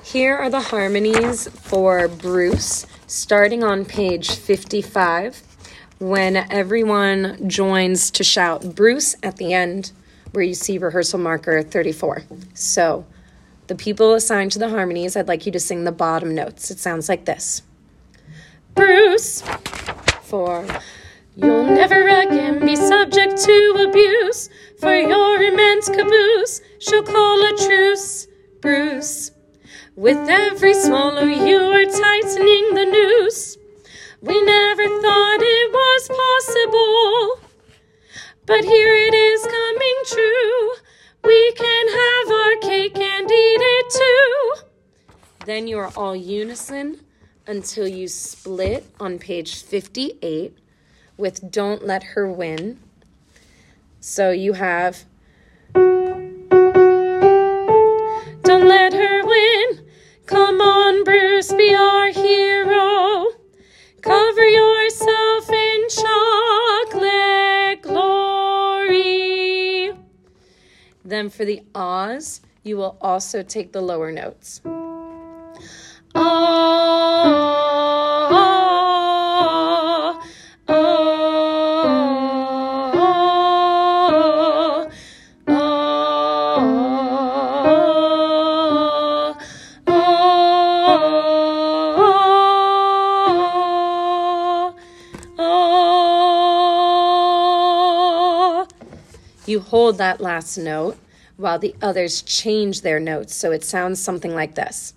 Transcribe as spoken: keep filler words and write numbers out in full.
Here are the harmonies for Bruce, starting on page fifty-five, when everyone joins to shout Bruce at the end, where you see rehearsal marker thirty-four. So the people assigned to the harmonies, I'd like you to sing the bottom notes. It sounds like this. Bruce, for you'll never again be subject to abuse, for your immense caboose shall call a truce, Bruce. With every swallow you are tightening the noose. We never thought it was possible, but here it is coming true. We can have our cake and eat it too. Then you are all unison until you split on page fifty-eight with Don't Let Her Win. So you have Don't let her win. Come on, Bruce, be our hero. Cover yourself in chocolate glory. Then for the ahs, you will also take the lower notes. Ah, ah, ah, ah, ah, ah. You hold that last note while the others change their notes, so it sounds something like this.